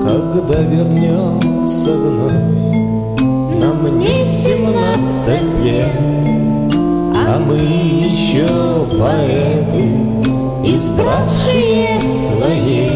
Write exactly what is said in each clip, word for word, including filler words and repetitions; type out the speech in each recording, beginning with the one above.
когда вернется вновь. Нам не семнадцать лет, а мы еще поэты, избравшие своей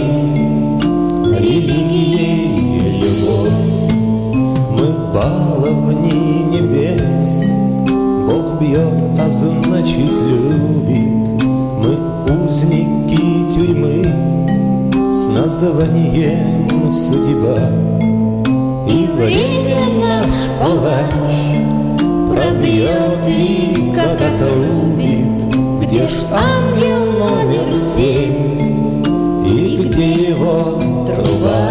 религией любовь. Мы баловни небес, Бог бьет, а значит любит. Мы узники тюрьмы с названием судьба. И время наш палач пробьет и как отрубит. Где ж ангел номер семь и где его труба?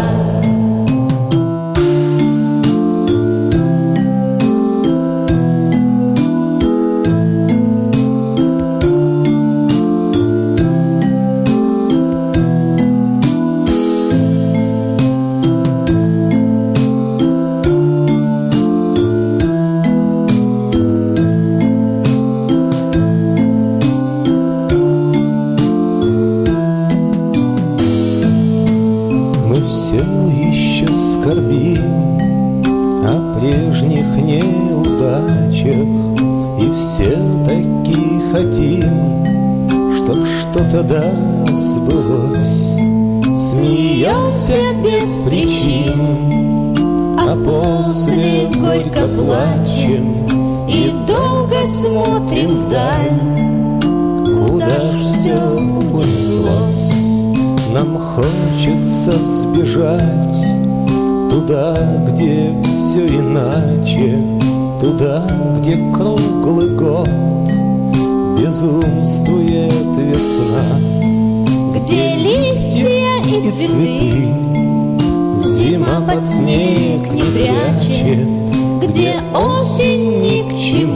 Все еще скорбим о прежних неудачах, и все-таки хотим, чтоб что-то да сбылось. Смеемся без причин, а после горько плачем и долго смотрим вдаль. Куда ж все унеслось? Нам хочется сбежать туда, где все иначе, туда, где круглый год безумствует весна, где листья и цветы зима под снег не прячет, где осень ни к чему